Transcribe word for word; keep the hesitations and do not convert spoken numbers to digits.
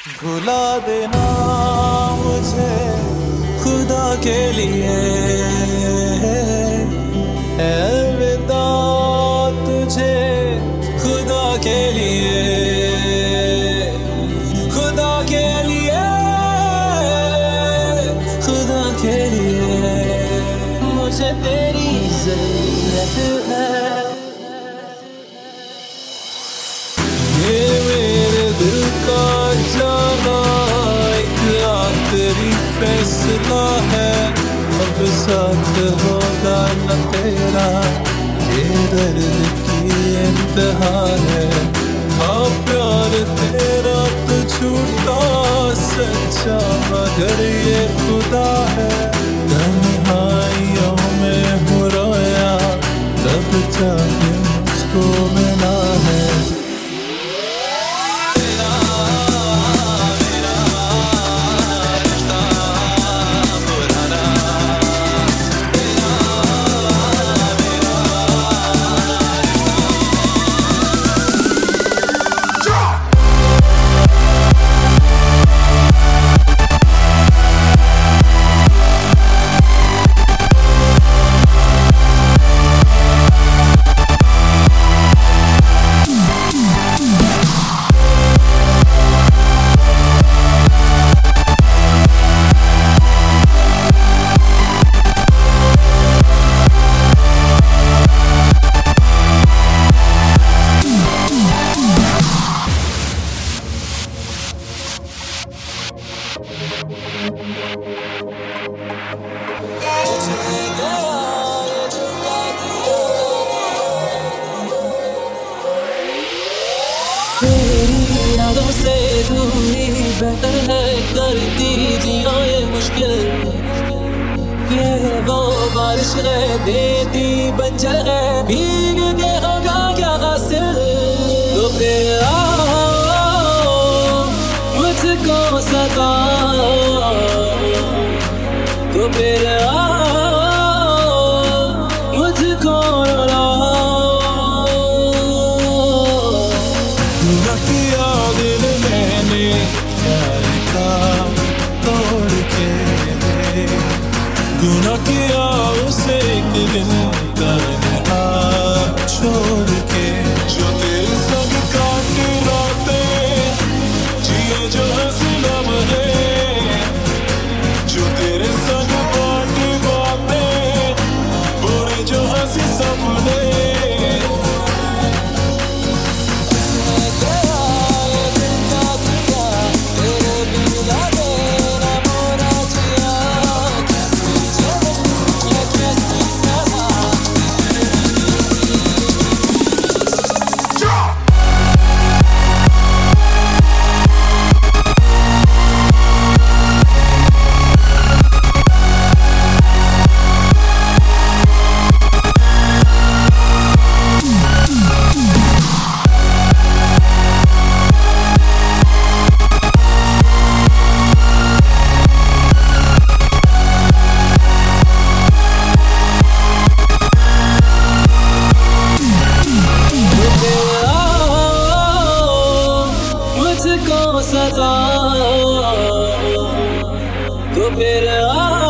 भुला देना मुझे खुदा के लिए, अलविदा तुझे खुदा के लिए, खुदा के लिए, खुदा के लिए मुझे तेरी जरूरत है। ये मेरे दिल का जाना एक आखिरी फैसला है, अब साथ होगा न तेरा, ये दर्द की इंतहा है। हाँ प्यार तेरा तो झूठा सच्चा मगर ये खुदा है। तन्हाइयों में हो रोया तब जाके मुझको मिला है। तेरी यादों से दूरी बेहतर है, करती जियो ये मुश्किल। ये वो बारिश है देती बंजर है, भीग के होगा क्या हासिल। तो फिर आओ मुझको सताओ, तो फिर आओ मुझको रुलाओ। गुनाह किया दिल मैंने प्यार का तोड़ के, गुनाह किया उसे एक दिन तन्हा छोड़ के। जो तेरे संग काटी रातें जिए जो हंसी लम्हे, जो तेरे संग बाटी बातें बुरे जो हंसी सपने। मुझको सताओ तो फिर आ